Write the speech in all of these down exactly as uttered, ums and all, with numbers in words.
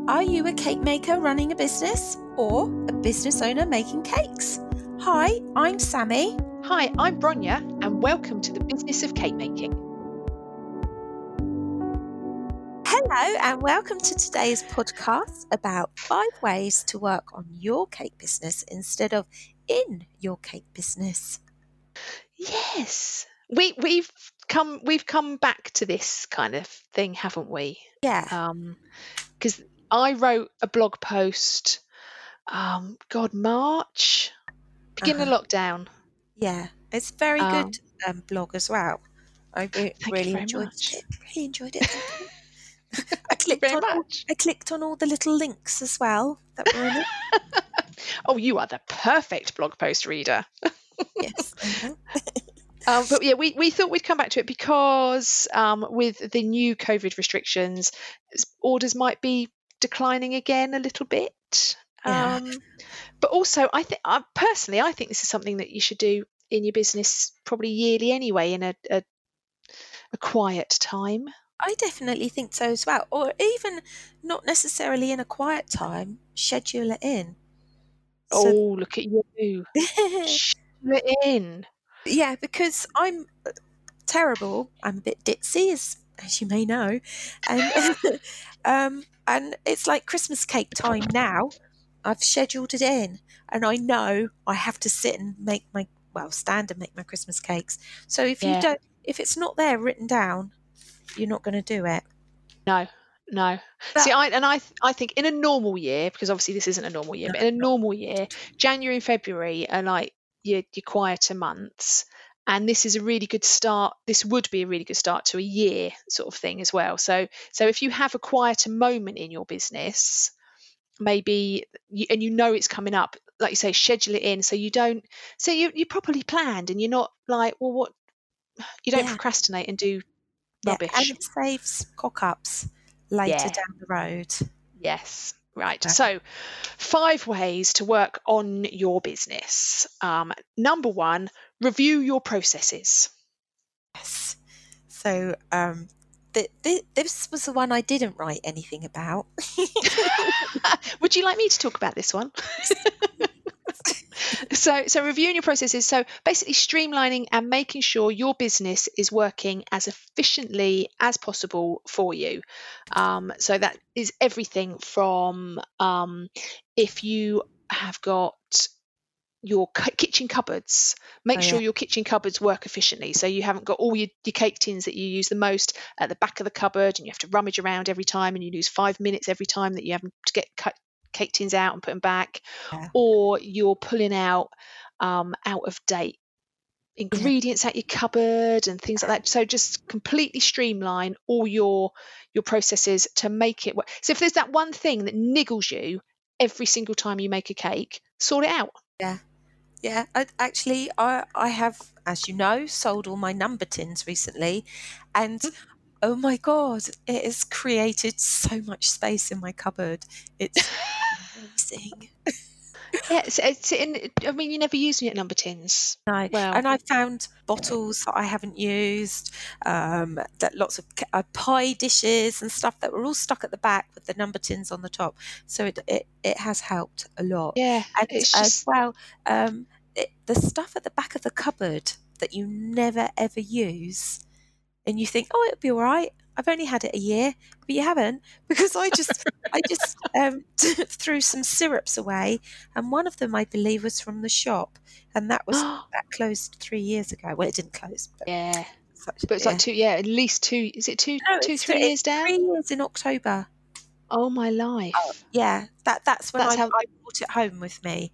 Are you a cake maker running a business or a business owner making cakes? Hi, I'm Sammy. Hi, I'm Bronya, and welcome to the Business of Cake Making. Hello, and welcome to today's podcast about five ways to work on your cake business instead of in your cake business. Yes, we we've come we've come back to this kind of thing, haven't we? Yeah. Um, because I wrote a blog post, um, God, March, beginning Uh-huh. of lockdown. Yeah, it's a very Um, good um, blog as well. I re- thank really you very enjoyed much. it. Really enjoyed it. Thank you. I Thank you clicked very on all, much. I clicked on all the little links as well that were in it. Oh, you are the perfect blog post reader. Yes, I know. Um, but yeah, we, we thought we'd come back to it because um, with the new COVID restrictions, s- orders might be declining again a little bit. Yeah. Um, but also, I think I personally, I think this is something that you should do in your business probably yearly anyway, in a, a, a quiet time. I definitely think so as well. Or even not necessarily in a quiet time, schedule it in. Oh, So, look at you. Schedule it in. yeah, because I'm terrible. I'm a bit ditzy, as, as you may know. And, um, and it's like Christmas cake time now. I've scheduled it in and I know I have to sit and make my, well, stand and make my Christmas cakes. So if you Yeah. don't, if it's not there written down, you're not going to do it. No, no. But, See, I and I th- I think in a normal year, because obviously this isn't a normal year, no, but in a not, normal year, January and February are like your your quieter months, and this is a really good start. This would be a really good start to a year sort of thing as well. So so if you have a quieter moment in your business, maybe you, and you know it's coming up, like you say, schedule it in so you don't. So you you properly planned, and you're not like, well, what you don't yeah. procrastinate and do Yeah, and rubbish. it saves cock-ups later Yeah. down the road. Yes, right. So, So, five ways to work on your business. Um, number one, review your processes. yes. So, um, th- th- this was the one I didn't write anything about. Would you like me to talk about this one? so, so reviewing your processes. So, basically, streamlining and making sure your business is working as efficiently as possible for you. Um, so that is everything from um, if you have got your cu- kitchen cupboards. Make Oh, sure yeah. your kitchen cupboards work efficiently. So you haven't got all your, your cake tins that you use the most at the back of the cupboard, and you have to rummage around every time, and you lose five minutes every time that you have to get cut, cake tins out and put them back, Yeah. or you're pulling out um, out of date Yeah. ingredients out your cupboard and things like that. So just completely streamline all your your processes to make it work. So if there's that one thing that niggles you every single time you make a cake, sort it out. Yeah. Yeah. I, actually, I, I have, as you know, sold all my number tins recently. And oh my God, it has created so much space in my cupboard. It's amazing. Yeah, it's, it's in. I mean, you're never using it number tins. No, Well, and I found bottles that I haven't used, um, that lots of ca- uh, pie dishes and stuff that were all stuck at the back with the number tins on the top. So it it, it has helped a lot. yeah, And it's as just well, um, it, the stuff at the back of the cupboard that you never ever use, and you think, oh, it'll be all right. I've only had it a year, but you haven't, because I just I just um, threw some syrups away, and one of them I believe was from the shop, and that was that closed three years ago. Well, it didn't close, but yeah. such, But it's yeah. like two, yeah, at least two. Is it two, No, two, it's three th- years it's down? three years in October. Oh my Oh, life. yeah, that that's when I That's how. I brought it home with me.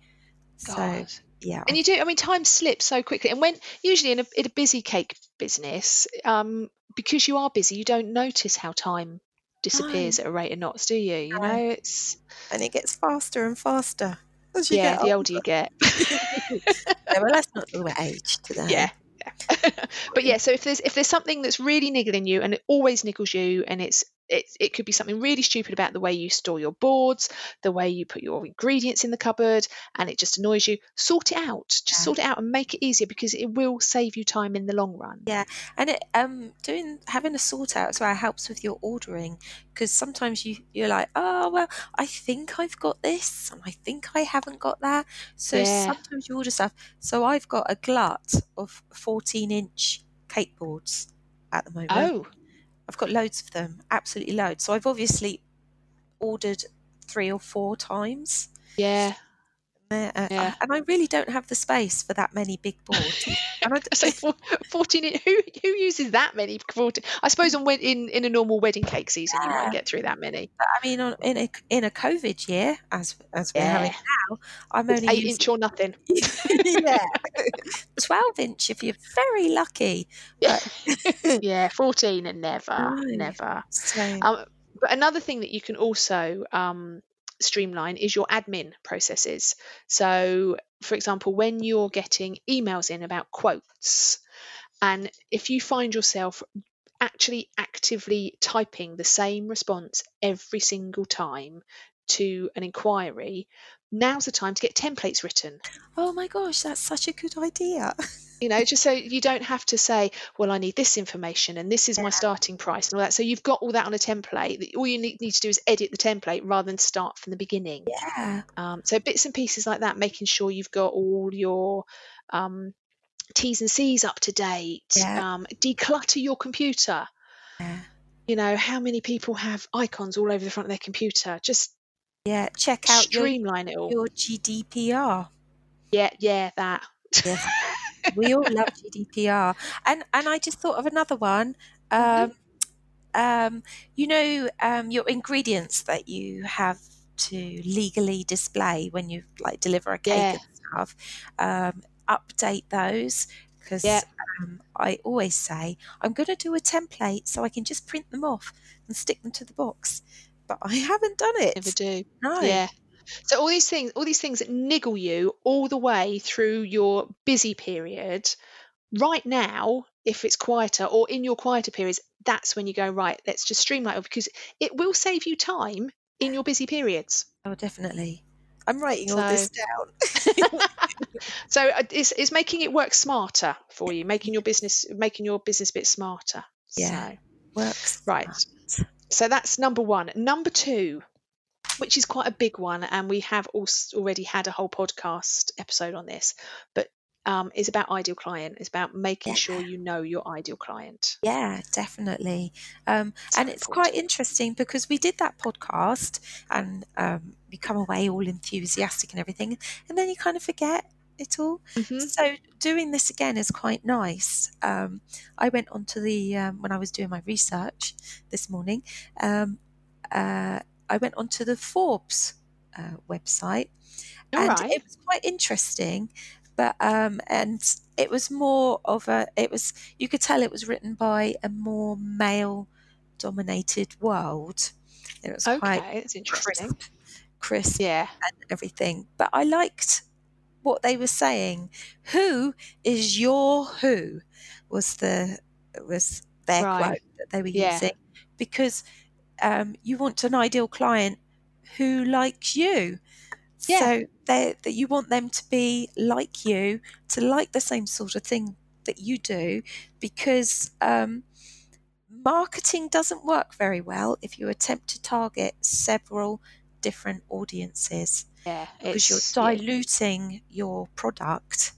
So God. yeah, And I, you do. I mean, time slips so quickly. And when usually in a in a busy cake business, um, because you are busy, you don't notice how time no, disappears at a rate of knots, do you? You no, know, it's and it gets faster and faster as you yeah. get The older you older. get. Yeah, well, let's not talk about age Yeah. today. yeah. But yeah, so if there's if there's something that's really niggling you and it always niggles you and it's it, it could be something really stupid about the way you store your boards, the way you put your ingredients in the cupboard, and it just annoys you. Sort it out. Just Yeah. sort it out and make it easier, because it will save you time in the long run. Yeah, and it um doing having a sort out as well helps with your ordering, because sometimes you you're like, oh well, I think I've got this and I think I haven't got that. So Yeah. sometimes you order stuff. So I've got a glut of fourteen inch cake boards at the moment. Oh, I've got loads of them, absolutely loads. So I've obviously ordered three or four times. yeah. Uh, uh, Yeah. and I really don't have the space for that many big boards. And I, So four, fourteen. in- Who who uses that many? fourteen, I suppose on wed- in in a normal wedding cake season, you Yeah. might get through that many. But I mean, on, in a in a COVID year, as as we're having Yeah. now, I'm It's only eight using inch or nothing. yeah, twelve inch if you're very lucky. But Yeah, fourteen and never, no, never. so Um, but another thing that you can also um, streamline is your admin processes. So, for example, when you're getting emails in about quotes, and if you find yourself actually actively typing the same response every single time to an inquiry, now's the time to get templates written. oh my gosh, that's such a good idea. You know, just so you don't have to say, well, I need this information and this is my starting price and all that. So you've got all that on a template. That all you need, need to do is edit the template rather than start from the beginning. Yeah, Um, so bits and pieces like that, making sure you've got all your um, T's and C's up to date. Yeah. Um, declutter your computer. yeah, You know, how many people have icons all over the front of their computer? Just yeah. Check out your streamline it all. your G D P R. Yeah, yeah, that. Yeah, we all love G D P R. And and I just thought of another one. Mhm. Um, um, you know, um, your ingredients that you have to legally display when you like deliver a cake Yeah. and stuff. Um, update those, because Yeah. um, I always say I'm going to do a template so I can just print them off and stick them to the box, but I haven't done it. Never do. No. Yeah. So all these things, all these things that niggle you all the way through your busy period, right now, if it's quieter or in your quieter periods, that's when you go, right, let's just streamline it, because it will save you time in your busy periods. Oh, definitely. I'm writing all So, this down. so uh, it's, it's making it work smarter for you, making your business, making your business a bit smarter. Yeah. So, Works. right. So that's number one. Number two, which is quite a big one, and we have also already had a whole podcast episode on this, but um, is about ideal client. It's about making Yeah. sure you know your ideal client. Yeah, definitely. Um, So and it's quite important. interesting because we did that podcast and um, we come away all enthusiastic and everything, and then you kind of forget it all. Mhm. So doing this again is quite nice. Um, I went onto the, um, when I was doing my research this morning, um, uh, I went onto the Forbes uh, website, All and right. it was quite interesting. But um, and it was more of a, it was, you could tell it was written by a more male-dominated world. It was quite Okay, that's interesting. crisp, crisp Yeah. and everything. But I liked what they were saying. Who is your who? Was the was their Right. quote that they were Yeah. using, because um, you want an ideal client who likes you. Yeah. So they, that you want them to be like you, to like the same sort of thing that you do, because um, marketing doesn't work very well if you attempt to target several different audiences, Yeah. because you're It's yeah. diluting your product.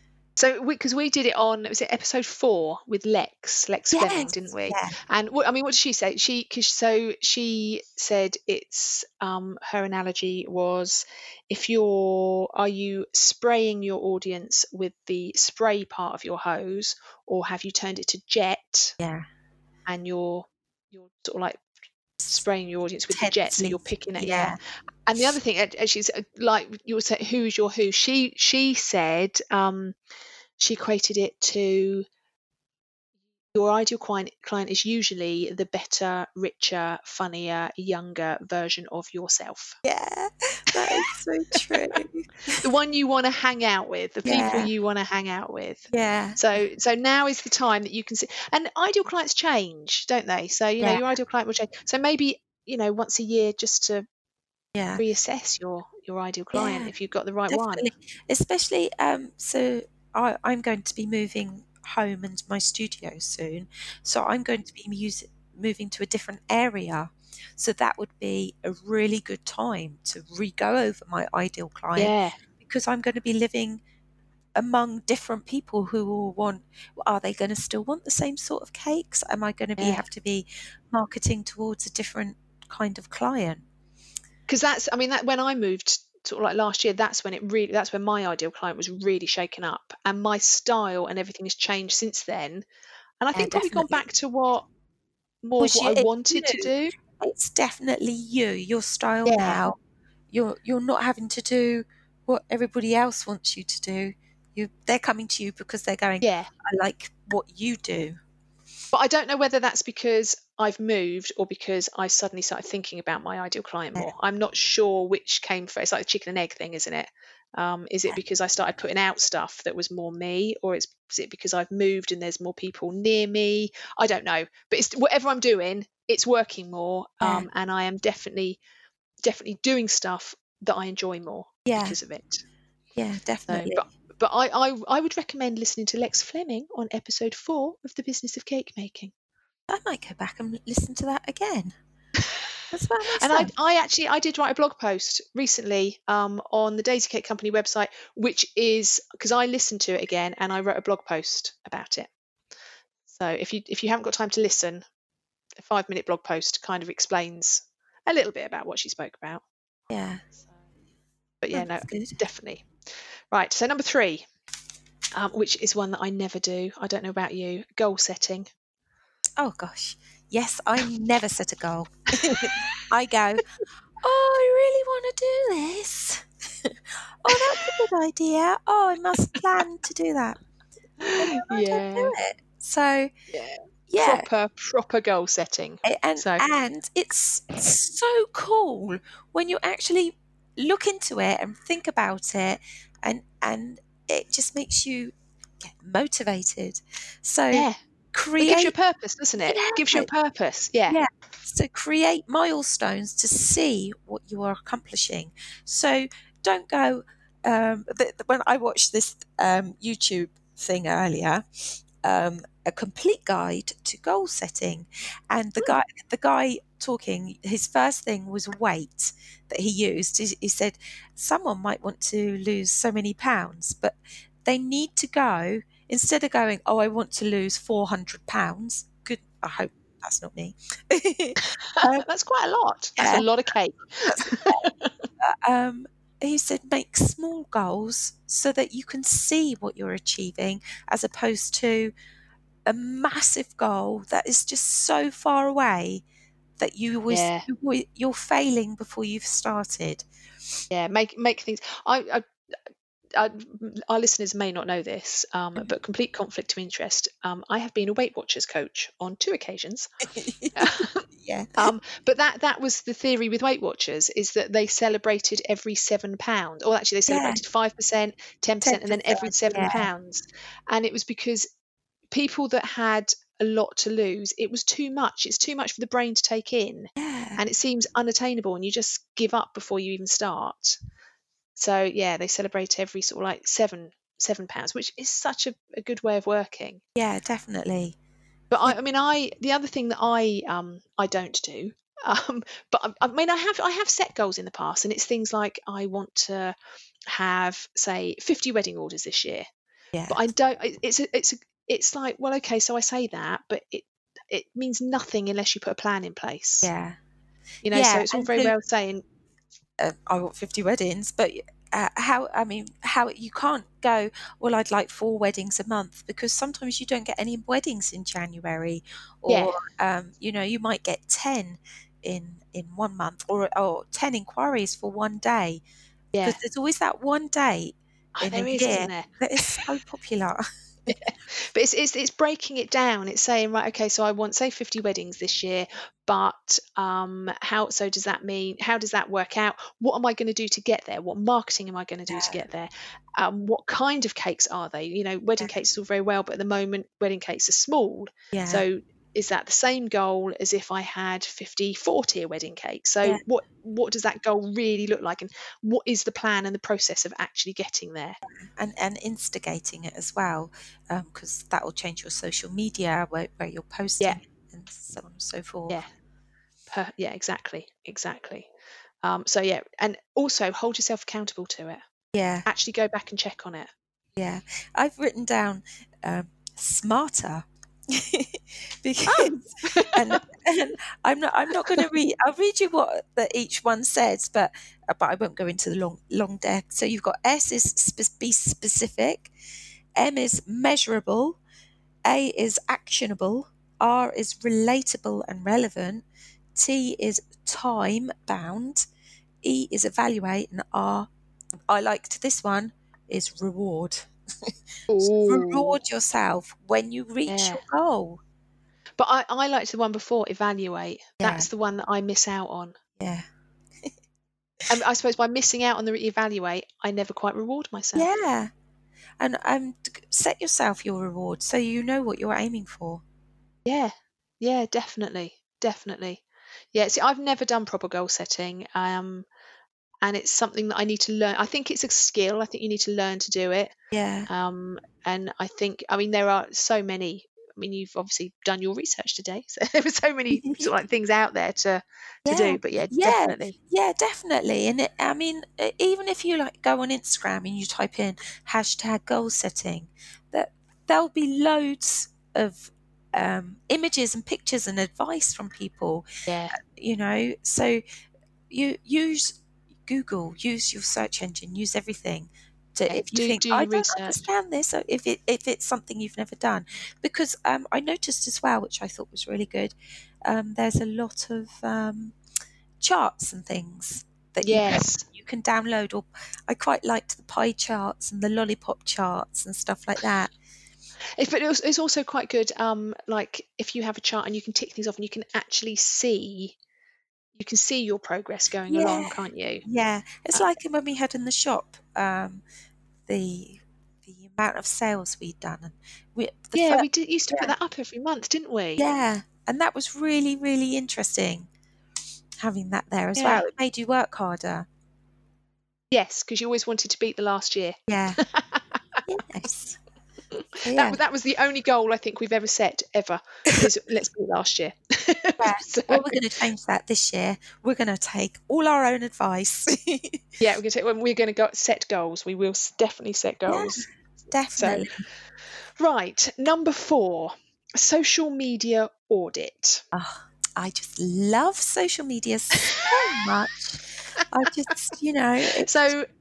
So, because we, we did it on, was it episode four with Lex, Lex Fleming, Yes, didn't we? yeah, And what, I mean, what did she say? She, cause, so she said it's, um, her analogy was, if you're, are you spraying your audience with the spray part of your hose, or have you turned it to jet yeah. and you're, you're sort of like spraying your audience with the jet, so Intensely, you're picking it, yeah, yeah. And the other thing, and and she's uh, like you were saying, who's your who? She she said, um, she equated it to your ideal client client is usually the better, richer, funnier, younger version of yourself. Yeah, that is so true. The one you want to hang out with, the people Yeah, you want to hang out with. yeah, So so now is the time that you can see, and ideal clients change, don't they? So, you know, yeah, your ideal client will change. So maybe, you know, once a year, just to yeah, reassess your your ideal client yeah, if you've got the right one. definitely. Especially, um, so I, I'm going to be moving home and my studio soon, so I'm going to be mus- moving to a different area. So that would be a really good time to re-go over my ideal client, Yeah, because I'm going to be living among different people who will want, are they going to still want the same sort of cakes? Am I going to be yeah. have to be marketing towards a different kind of client? Because that's, I mean, that when I moved sort of like last year, that's when it really, that's when my ideal client was really shaken up, and my style and everything has changed since then. And I Yeah, think probably gone definitely. back to what more of Was what you I it's wanted to you. do. It's definitely you, your style Yeah, now. You're you're not having to do what everybody else wants you to do. You they're coming to you because they're going, yeah. I like what you do. But I don't know whether that's because I've moved or because I suddenly started thinking about my ideal client Yeah, more. I'm not sure which came first. It's like a chicken and egg thing, isn't it? Um, is it because I started putting out stuff that was more me, or is, is it because I've moved and there's more people near me? I don't know. But it's whatever I'm doing, it's working more, yeah, um, and I am definitely definitely doing stuff that I enjoy more yeah, because of it. yeah, So, definitely. but but I, I I would recommend listening to Lex Fleming on episode four of The Business of Cake Making. I might go back and listen to that again. That's about And I, myself. I actually, I did write a blog post recently um, on the Daisy Cake Company website, which is because I listened to it again and I wrote a blog post about it. So if you if you haven't got time to listen, a five minute blog post kind of explains a little bit about what she spoke about. Yeah. So, but Oh, yeah, no, that's good. definitely. Right. So number three, um, which is one that I never do. I don't know about you. Goal setting. Oh gosh. Yes, I never set a goal. I go, oh, I really want to do this. Oh, that's a good idea. Oh, I must plan to do that. And then I don't Yeah, do it. So, yeah. yeah. Proper proper goal setting. a- And So and it's so cool when you actually look into it and think about it, and and it just makes you get motivated. So yeah, it gives you a create, purpose, doesn't it? Gives you yeah, a purpose. Yeah. yeah. So create milestones to see what you are accomplishing. So don't go. Um, the, the- when I watched this um, YouTube thing earlier, um, a complete guide to goal setting, and the Hmm. guy, the guy talking, his first thing was weight that he used. He, he said someone might want to lose so many pounds, but they need to go, instead of going, oh, I want to lose four hundred pounds. Good. I hope that's not me. um, That's quite a lot. That's a yeah, lot of cake. that's, um, he said make small goals so that you can see what you're achieving, as opposed to a massive goal that is just so far away that you always Yeah, you're failing before you've started. yeah. Make make things. I, I, I our listeners may not know this, um, but complete conflict of interest. Um, I have been a Weight Watchers coach on two occasions. Yeah, Um, but that that was the theory with Weight Watchers, is that they celebrated every seven pounds, or actually they yeah, celebrated five percent, ten ten percent, and then percent. every seven Yeah, pounds. And it was because people that had a lot to lose, it was too much. It's too much for the brain to take in, yeah, and it seems unattainable, and you just give up before you even start. So yeah, they celebrate every sort of like seven seven pounds, which is such a, a good way of working. yeah, definitely. But Yeah, I, I mean, I the other thing that I um I don't do, um, but I, I mean, I have I have set goals in the past, and it's things like I want to have, say, fifty wedding orders this year. yeah, But I don't. it- It's a, it's a, it's like, well, okay, so I say that, but it it means nothing unless you put a plan in place. yeah, You know, yeah. so it's all And very so well saying, uh, I want fifty weddings, but uh, how, I mean, how you can't go, well, I'd like four weddings a month, because sometimes you don't get any weddings in January, yeah, or, um, you know, you might get ten in, in one month, or, or ten inquiries for one day, because yeah. there's always that one day Oh, in a there is, year isn't there? that is so popular. But it's, it's it's breaking it down. It's saying, right, okay, so I want, say, fifty weddings this year, but um, how, so does that mean, how does that work out? What am I going to do to get there? What marketing am I going to do to Yeah, get there? Um, what kind of cakes are they? You know, wedding yeah, cakes is all very well, but at the moment, wedding cakes are small. yeah, So is that the same goal as if I had fifty, forty a wedding cake? So yeah. what what does that goal really look like? And what is the plan and the process of actually getting there? And and instigating it as well, because that will change your social media where, where you're Yeah, posting and so on and so yeah, forth. per, yeah, exactly, exactly. Um, so yeah, and also hold yourself accountable to it. Yeah, Actually go back and check on it. yeah. I've written down um, smarter Oh, because, and, and I'm not I'm not going to read. I'll read you what that each one says, but uh, but I won't go into the long long deck. So you've got S is spe- be specific, M is measurable, A is actionable, R is relatable and relevant, T is time bound, E is evaluate, and R, I liked this one, is reward. oh, Reward yourself when you reach yeah. your goal. But I, I liked the one before, evaluate. Yeah, That's the one that I miss out on. yeah, And I suppose by missing out on the evaluate, I never quite reward myself. yeah. And um, set yourself your reward so you know what you're aiming for. Yeah, yeah, definitely, definitely. Yeah, see, I've never done proper goal setting. Um, and it's something that I need to learn. I think it's a skill. I think you need to learn to do it. Yeah, Um, and I think, I mean, there are so many. I mean, you've obviously done your research today, so there were so many sort of like things out there to to yeah, do. But yeah, yeah, definitely. yeah, definitely. And it, I mean, e- even if you like go on Instagram and you type in hashtag goal setting, that there'll be loads of um, images and pictures and advice from people, Yeah, you know. So you use Google, use your search engine, use everything. To, yeah. if you Do think do I your don't research. understand this, or if it if it's something you've never done, because um, I noticed as well, which I thought was really good. Um, there's a lot of um, charts and things that you can Yes. you can download. Or I quite liked the pie charts and the lollipop charts and stuff like that. It's, but it's, it's also quite good. Um, like if you have a chart and you can tick things off and you can actually see, you can see your progress going Yeah, along, can't you? yeah. It's Uh, like when we had in the shop. Um, the the amount of sales we'd done, and we the yeah, first, we did used to put yeah, that up every month, didn't we? yeah, and that was really really interesting having that there as Yeah. well. It made you work harder. Yes, because you always wanted to beat the last year. Yeah, yes. So That yeah, was that was the only goal I think we've ever set ever is let's beat last year. yeah. So Well, we're going to change that this year. We're going to take all our own advice. yeah, we're gonna say when we're gonna go set goals. We will s- definitely set Yeah, goals. So definitely. right, number four, social media audit. Oh, I just love social media so much. I just, you know, it's. So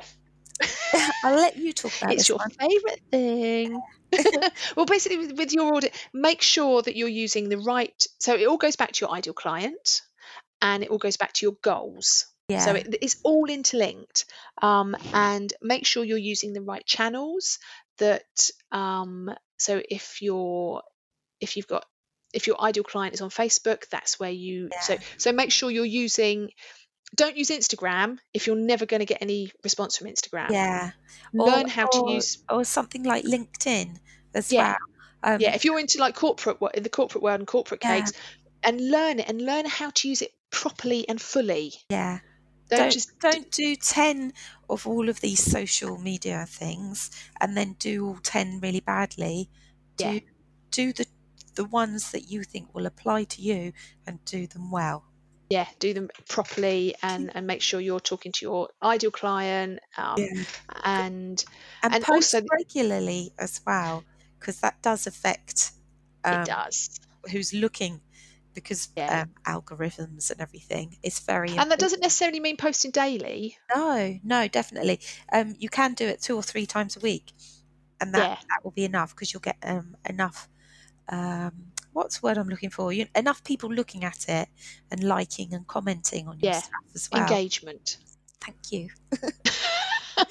I'll let you talk about it's this your one. favourite thing. Well, basically, with, with your audit, make sure that you're using the right. So it all goes back to your ideal client, and it all goes back to your goals. So Yeah, it, it's all interlinked. Um, and make sure you're using the right channels. That um, so if you're if you've got if your ideal client is on Facebook, that's where you so yeah, so make sure you're using. Don't use Instagram if you're never going to get any response from Instagram. yeah. Or Learn how to or use. or something like LinkedIn as Yeah, well. yeah. Um, If you're into like corporate wo- in the corporate world and corporate yeah, cakes, and learn it and learn how to use it properly and fully. yeah. Don't Don't just d- don't do ten of all of these social media things and then do all ten really badly. yeah, Do do the the ones that you think will apply to you and do them well. yeah, do them properly and and make sure you're talking to your ideal client. Um, Yeah. and And and also post regularly as well, because that does affect it um, does. who's looking, because Yeah, um, algorithms and everything is very and that doesn't important. necessarily mean posting daily. No, no, definitely. Um, you can do it two or three times a week, and that Yeah, that will be enough because you'll get um, enough. Um, what's the word I'm looking for? You, enough people looking at it and liking and commenting on your yeah, stuff as well. engagement. Thank you.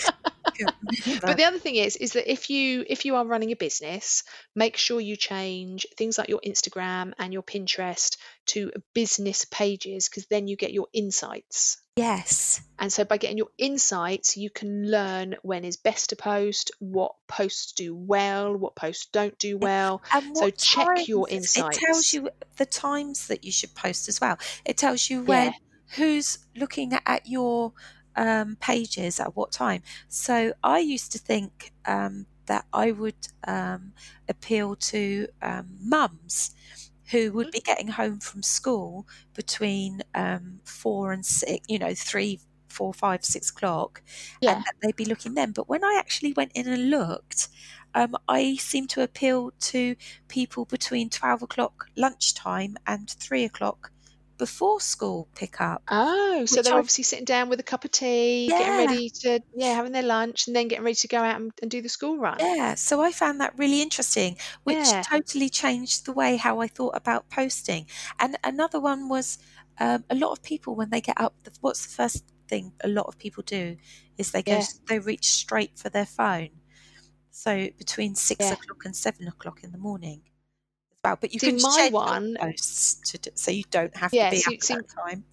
Couldn't believe But it. the other thing is, is that if you if you are running a business, make sure you change things like your Instagram and your Pinterest to business pages, because then you get your insights. Yes. And so by getting your insights, you can learn when is best to post, what posts do well, what posts don't do Yeah. well. And So what check your times it tells insights. you the times that you should post as well. It tells you Yeah. when who's looking at, at your um, pages at what time. So I used to think um, that I would um, appeal to um, mums who would Mhm. be getting home from school between um, four and six, you know, three, four, five, six o'clock, and Yeah. that they'd be looking then. But when I actually went in and looked, um, I seem to appeal to people between twelve o'clock lunchtime and three o'clock before school pickup, Oh, so which they're I, obviously sitting down with a cup of tea, getting yeah, ready to, yeah, having their lunch, and then getting ready to go out and, and do the school run. yeah. So I found that really interesting, which Yeah. totally changed the way how I thought about posting. And another one was um, a lot of people when they get up, the, what's the first thing a lot of people do is they go, Yeah. they reach straight for their phone. So between six Yeah. o'clock and seven o'clock in the morning as well. But you See, can my schedule one, posts to do, so you don't have to yeah, be up see, at see, that time.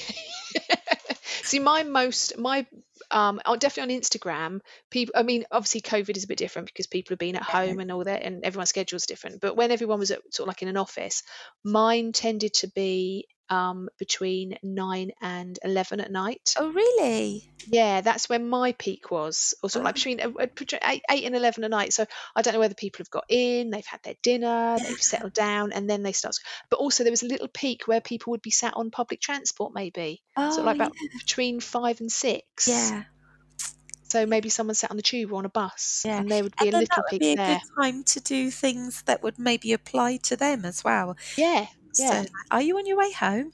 see, my most, my, um, oh, definitely on Instagram, people, I mean, obviously COVID is a bit different because people have been at Yeah. home and all that, and everyone's schedule's different. But when everyone was at, sort of like in an office, mine tended to be um, between nine and eleven at night. Oh, really? Yeah, that's when my peak was, or sort of like Oh, between uh, uh, between eight, eight and eleven a night. So I don't know whether people have got in, they've had their dinner, yeah. they've settled down, and then they start. But also there was a little peak where people would be sat on public transport, maybe sort of Oh, like yeah. about between five and six. Yeah. So maybe someone sat on the tube or on a bus, Yeah. and there would And be a then that little would peak be a good there. time to do things that would maybe apply to them as well. Yeah, So, yeah, like, are you on your way home?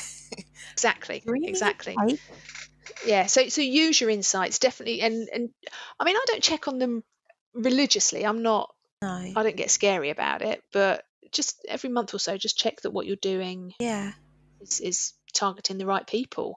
exactly, Dreaming of exactly. cake? Yeah. So so use your insights definitely, and and I mean I don't check on them religiously. I'm not. No. I don't get scary about it, but just every month or so, just check that what you're doing Yeah. is, is targeting the right people.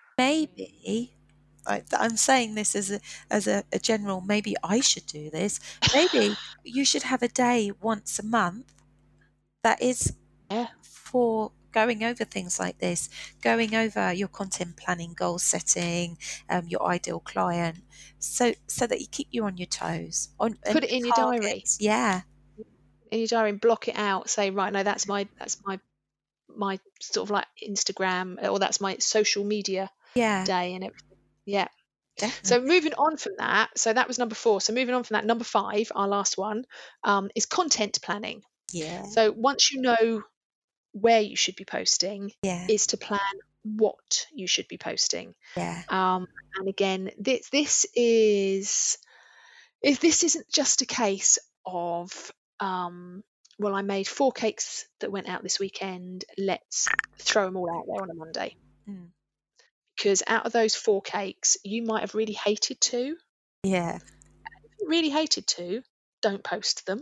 Maybe I, I'm saying this as a as a, a general. Maybe I should do this. Maybe you should have a day once a month that is Yeah. for going over things like this, going over your content planning, goal setting, um, your ideal client, so so that you keep you on your toes, on and Put it in your your diary. targets. Yeah, In your diary and block it out. Say, right, no, that's my that's my my sort of like Instagram, or that's my social media yeah, day and everything. Yeah. So definitely. moving on from that, so that was number four. So moving on from that, number five, our last one, um, is content planning. Yeah, So once you know where you should be posting, yeah, is to plan what you should be posting. yeah. Um, and again, this this is if this isn't just a case of um, well, I made four cakes that went out this weekend. Let's throw them all out there on a Monday. Mm. Because out of those four cakes, you might have really hated two. Yeah. If you really hated two, don't post them.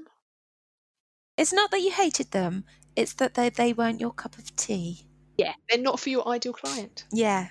It's not that you hated them; it's that they they weren't your cup of tea. Yeah, they're not for your ideal client. Yeah,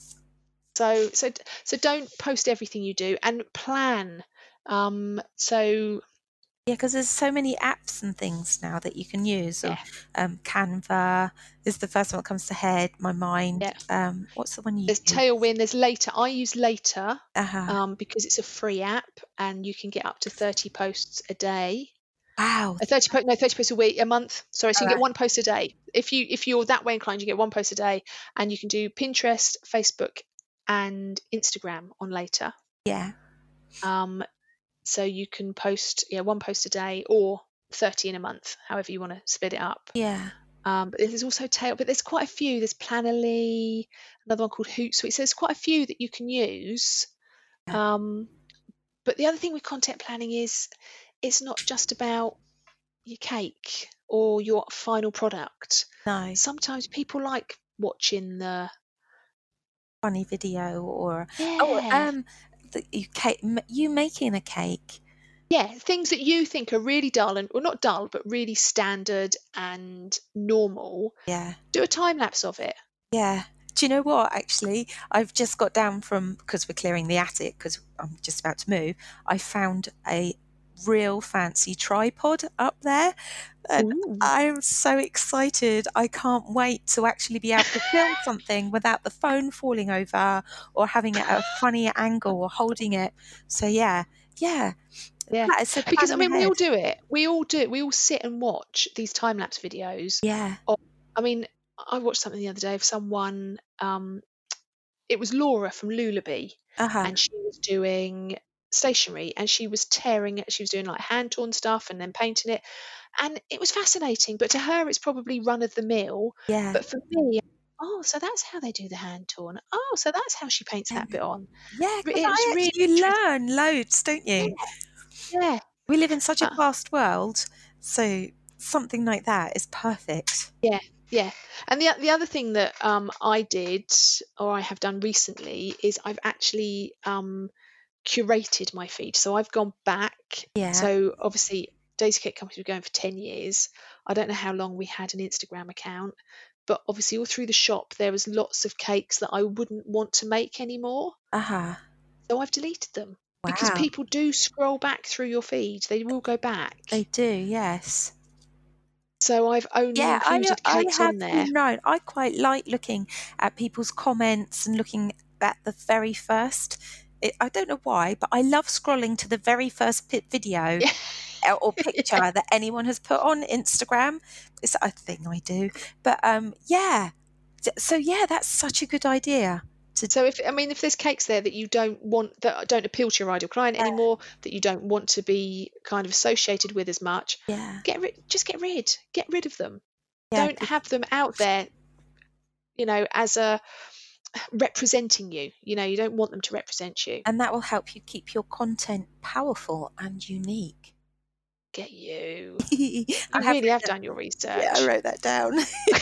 So so so don't post everything you do, and plan. Um, so yeah, because there's so many apps and things now that you can use. yeah, So, um, Canva is the first one that comes to head. My mind. yeah. Um, what's the one you There's use? Tailwind, there's Later. I use Later Uh-huh. um, because it's a free app and you can get up to thirty posts a day. Wow. A thirty po- no thirty posts a week, a month. Sorry, so you All get right. one post a day. If you if you're that way inclined, you get one post a day, and you can do Pinterest, Facebook, and Instagram on Later. Yeah. Um, so you can post yeah one post a day or thirty in a month, however you want to split it up. Yeah. Um, but there's also tail, but there's quite a few. There's Plannerly, another one called Hootsuite. So there's quite a few that you can use. Yeah. Um, but the other thing with content planning is it's not just about your cake or your final product. No. Sometimes people like watching the Funny video or oh yeah um the, you cake m- you making a cake. yeah things that you think are really dull and well not dull but really standard and normal. Yeah. Do a time lapse of it. Yeah. Do you know what? Actually, I've just got down from, because we're clearing the attic because I'm just about to move. I found a real fancy tripod up there, and Ooh. I'm so excited. I can't wait to actually be able to film something without the phone falling over or having it at a funny angle or holding it. So yeah, yeah. Yeah, That is so because I planning mean, we all ahead. do it. We all do it. We all sit and watch these time lapse videos. Yeah. Of, I mean, I watched something the other day of someone. Um, it was Laura from Lullaby, Uh-huh. and she was doing stationery, and she was tearing it. She was doing like hand torn stuff and then painting it, and it was fascinating. But to her, it's probably run of the mill. Yeah. But for me, oh, so that's how they do the hand torn. Oh, so that's how she paints that bit on. Yeah, Re- because It was I really you interesting. learn loads, don't Yeah, you? yeah. We live in such a Uh, fast world, so something like that is perfect. Yeah, yeah. And the the other thing that um I did or I have done recently is I've actually um curated my feed. So I've gone back. Yeah. So obviously Daisy Cake Company was going for ten years. I don't know how long we had an Instagram account, but obviously all through the shop there was lots of cakes that I wouldn't want to make anymore. Uh-huh. So I've deleted them because Wow. people do scroll back through your feed. They will go back. They do, yes. So I've only Yeah, I included I cakes have on there. been known. I quite like looking at people's comments and looking at the very first. It, I don't know why, but I love scrolling to the very first pi- video Yeah. uh, or picture that anyone has put on Instagram. It's a thing I do. But um, yeah. D- So yeah, that's such a good idea. To So if I mean if there's cakes there that you don't want that don't appeal to your ideal client anymore, that you don't want to be kind of associated with as much, yeah, get rid just get rid. Get rid of them. yeah, Don't 'cause- have them out there, you know, as a representing you. You know, you don't want them to represent you. and that will help you keep your content powerful and unique. Get you. I You have really have written, done your yeah, I research. wrote that down.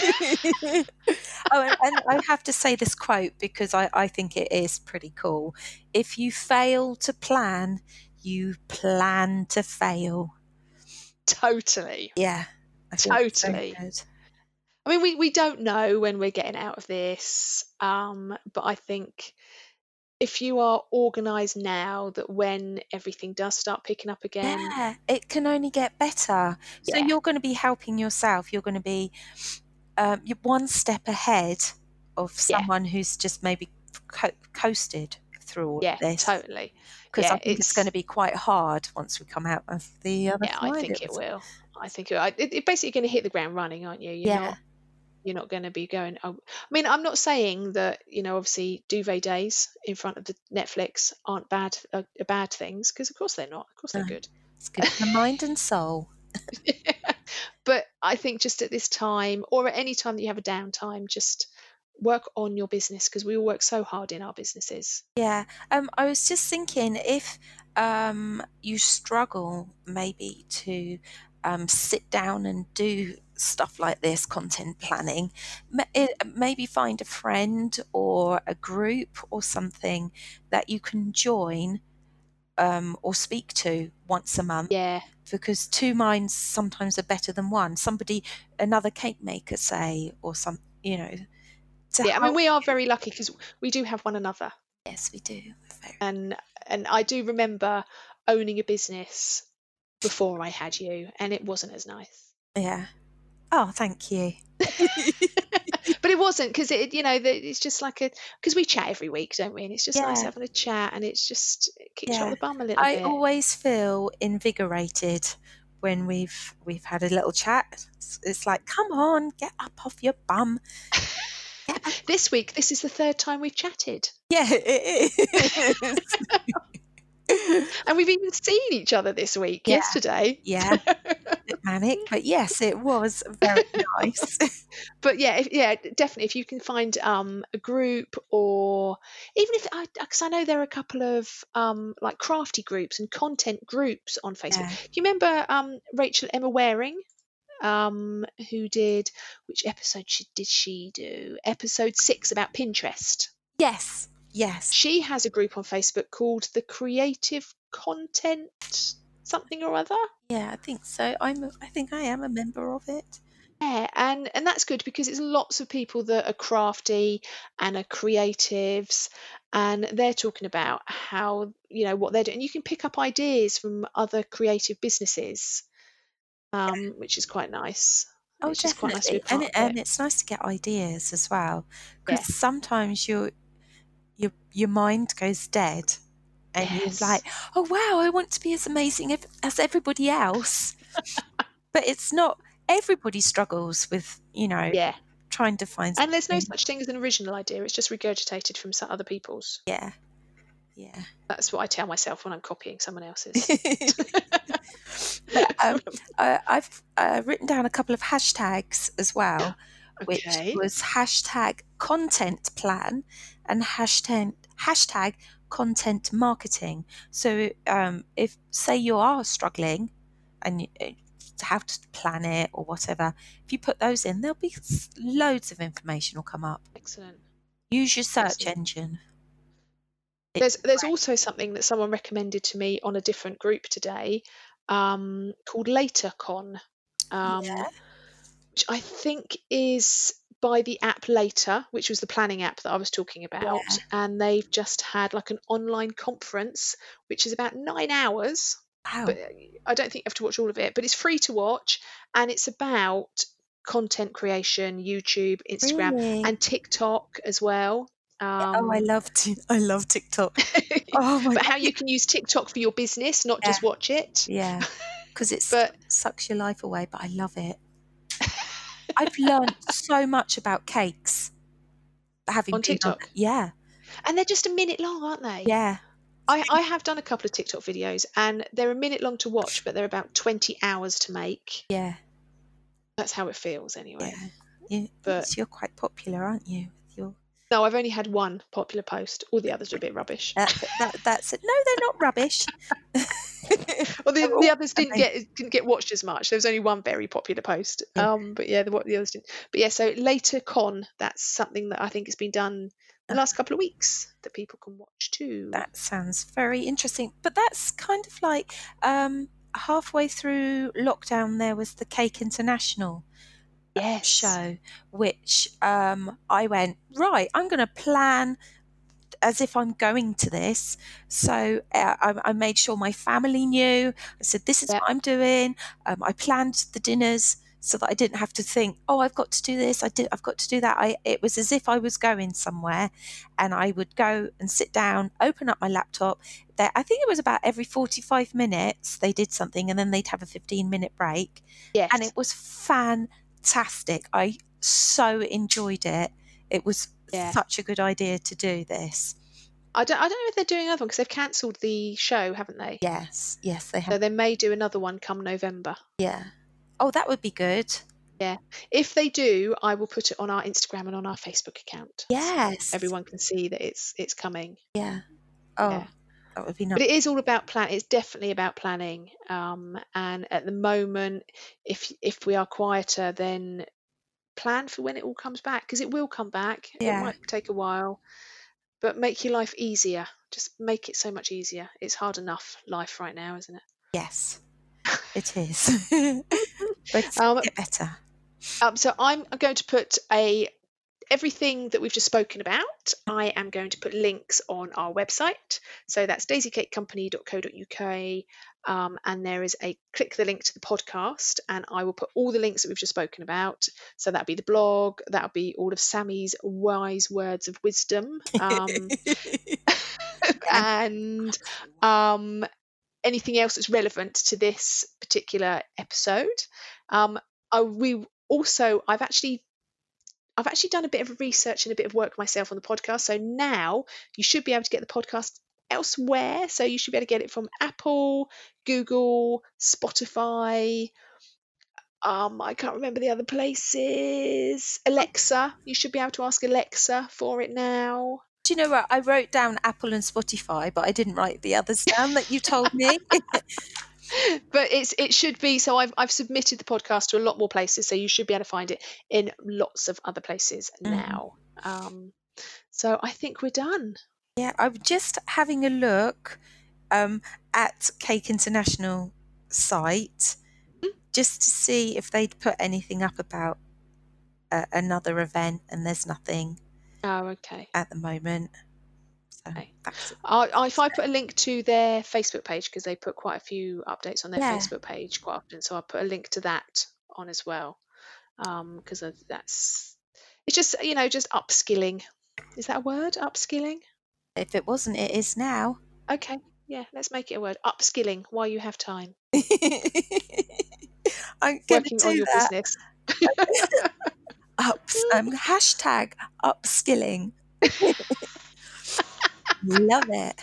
Oh, and, and I have to say this quote because I, I think it is pretty cool. If you fail to plan, you plan to fail. Totally. Yeah, I think it's so Totally. good. I mean, we, we don't know when we're getting out of this, um, but I think if you are organised now, that when everything does start picking up again, Yeah, it can only get better. So yeah, you're going to be helping yourself. You're going to be um, you're one step ahead of yeah, someone who's just maybe co- coasted through all of yeah, this. totally. Because I Yeah, think it's going it's to be quite hard once we come out of the other yeah, I side. think It it was, will. I think it, I- it, it basically going to hit the ground running, aren't you? You're yeah, not you're not going to be going. Oh, I mean, I'm not saying that you know, obviously, duvet days in front of the Netflix aren't bad uh, are bad things because of course they're not. Of course they're no, good. it's good for the mind and soul. But I think just at this time or at any time that you have a downtime, just work on your business because we all work so hard in our businesses. Yeah, um, I was just thinking if um, you struggle maybe to um, sit down and do stuff like this, content planning, ma- it, maybe find a friend or a group or something that you can join um, or speak to once a month. Yeah, Because two minds sometimes are better than one. Somebody, another cake maker, say, or some, you know, to yeah. I mean, help. we are very lucky because we do have one another, Yes, we do. Very- and and I do remember owning a business before I had you, and it wasn't as nice. Yeah. Oh, thank you. But it wasn't because it, you know, the, it's just like a because we chat every week, don't we? And it's just nice Yeah, having a chat, and it's just it kicks you up yeah. the bum a little I bit. always feel invigorated when we've we've had a little chat. It's, it's like, come on, get up off your bum. Get up. This week, this is the third time we've chatted, Yeah, it is. and we've even seen each other this week. Yeah, Yesterday. yeah. Bit manic, but yes, it was very nice. But yeah, if, yeah, definitely. If you can find um, a group, or even if I, because I know there are a couple of um, like crafty groups and content groups on Facebook. Yeah. Do you remember um, Rachel Emma Waring, um, who did which episode she, did she do? Episode six about Pinterest. Yes, yes. She has a group on Facebook called the Creative Content something or other. Yeah, I think so. I'm. a- I think I am a member of it. Yeah, and and that's good because it's lots of people that are crafty and are creatives, and they're talking about how, you know, what they're doing. You can pick up ideas from other creative businesses, um, which is quite nice. Oh, It's just quite nice to be a definitely. And part it, of it. and it's nice to get ideas as well, Yeah. because sometimes your your your mind goes dead, and you're Yes. like, oh wow, I want to be as amazing ev- as everybody else. But it's not. Everybody struggles with, you know, Yeah. trying to find And there's no something. such thing as an original idea. It's just regurgitated from some other people's. Yeah, yeah. That's what I tell myself when I'm copying someone else's. um, I, I've uh, written down a couple of hashtags as well, which Okay. was hashtag content plan and hashtag hashtag content marketing. So um, if say you are struggling and you, uh, how to plan it or whatever, if you put those in, there'll be s- loads of information will come up. Excellent. Use your search Excellent. engine. There's It's there's great. also something that someone recommended to me on a different group today, um, called LaterCon, um, Yeah. which I think is by the app Later, which was the planning app that I was talking about. Yeah. And they've just had like an online conference, which is about nine hours. But Wow. I don't think you have to watch all of it, but it's free to watch, and it's about content creation, YouTube, Instagram, Really? and TikTok as well. Oh, I Um, love to. I love TikTok. Oh my but god. how you can use TikTok for your business, not Yeah. just watch it. Yeah. Because it But sucks your life away, but I love it. I've learned so much about cakes having on been on. TikTok, Yeah. and they're just a minute long, aren't they? Yeah. I, I have done a couple of TikTok videos, and they're a minute long to watch, but they're about twenty hours to make. Yeah. That's how it feels, anyway. Yeah. You, But you're quite popular, aren't you? With your no, I've only had one popular post. All the others are a bit rubbish. that, that that's it. No, they're not rubbish. Well, the, They're the all others didn't amazing. get didn't get watched as much. There was only one very popular post. Yeah. Um, but yeah, the what the others didn't. But yeah, so later con, that's something that I think has been done the last couple of weeks that people can watch too. That sounds very interesting. But that's kind of like um, halfway through lockdown, there was the Cake International Yes. show, which um, I went, right, I'm going to plan as if I'm going to this. So uh, I, I made sure my family knew. I said, this is Yeah. what I'm doing. Um, I planned the dinners so that I didn't have to think, oh, I've got to do this. I did. I've got to do that. I, it was as if I was going somewhere, and I would go and sit down, open up my laptop. There, I think it was about every forty-five minutes they did something, and then they'd have a fifteen minute break. Yes. And it was fantastic. I so enjoyed it. It was Yeah. such a good idea to do this. I don't I don't know if they're doing another one because they've cancelled the show, haven't they? Yes, yes, they So have. they may do another one come November. Yeah. Oh, that would be good. Yeah. If they do, I will put it on our Instagram and on our Facebook account. Yes. So everyone can see that it's it's coming. Yeah. Oh, Yeah. that would be nice. But it is all about plan. It's definitely about planning. Um, and at the moment, if if we are quieter, then plan for when it all comes back because it will come back. Yeah. It might take a while, but make your life easier. Just make it so much easier. It's hard enough life right now, isn't it? Yes, it is. But it's Um, going to get better. um, so I'm, I'm going to put a everything that we've just spoken about. I am going to put links on our website. So that's daisy cake company dot co dot uk. Um, and there is a click the link to the podcast, and I will put all the links that we've just spoken about. So that'll be the blog, that'll be all of Sammy's wise words of wisdom, um, and um, anything else that's relevant to this particular episode. Um, I, we also, I've actually I've actually done a bit of research and a bit of work myself on the podcast. So now you should be able to get the podcast elsewhere. So you should be able to get it from Apple, Google, Spotify. Um, I can't remember the other places. Alexa, you should be able to ask Alexa for it now. Do you know what? I wrote down Apple and Spotify, but I didn't write the others down that you told me. But it's it should be so I've I've submitted the podcast to a lot more places, so you should be able to find it in lots of other places now. Mm. Um, so I think we're done. Yeah, I'm just having a look um, at Cake International site. just to see if they'd put anything up about uh, another event, and there's nothing. Oh, okay. At the moment. So okay. that's it. I, if I put a link to their Facebook page, because they put quite a few updates on their yeah. Facebook page quite often, so I'll put a link to that on as well, because um, that's it's just you know just upskilling. Is that a word? Upskilling? If it wasn't, it is now. Okay, yeah, let's make it a word. Upskilling while you have time. I'm going to Working do on your that. business. Ups, um, hashtag upskilling. Love it.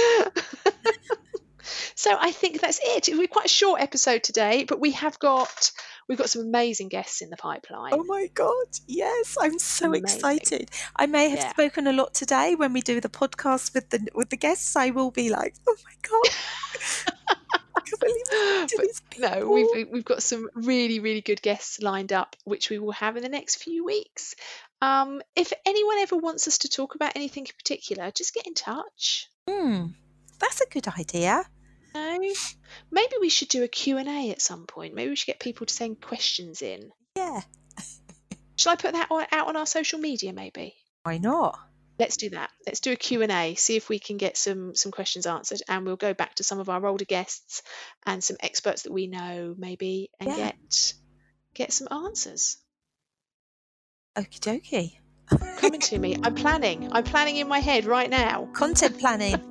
So I think that's it. We're quite a short episode today, but we have got we've got some amazing guests in the pipeline. Oh my god, yes, I'm so Amazing. excited. I may have Yeah. spoken a lot today when we do the podcast with the with the guests. I will be like, oh my god. I can't believe we did this no, we've we've got some really really good guests lined up, which we will have in the next few weeks. Um, if anyone ever wants us to talk about anything in particular, just get in touch. Hmm, that's a good idea. No, maybe we should do a Q and A at some point. Maybe we should get people to send questions in. Yeah. Shall I put that on, out on our social media? Maybe. Why not? Let's do that. Let's do a Q and A, see if we can get some some questions answered, and we'll go back to some of our older guests and some experts that we know maybe and Yeah. get get some answers. Okie dokie. Coming to me. I'm planning. I'm planning in my head right now. Content planning.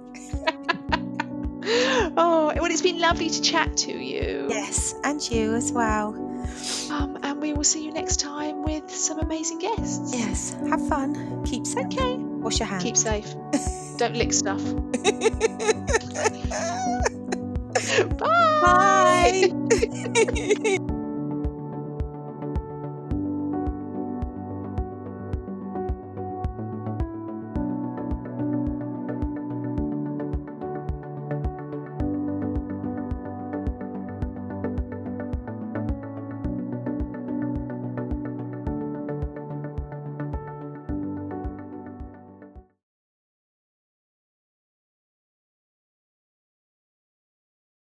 Oh, well, it's been lovely to chat to you. Yes, and you as well. Um, and we will see you next time with some amazing guests. Yes, have fun. Keep safe. Okay. Wash your hands. Keep safe. Don't lick stuff. Bye. Bye.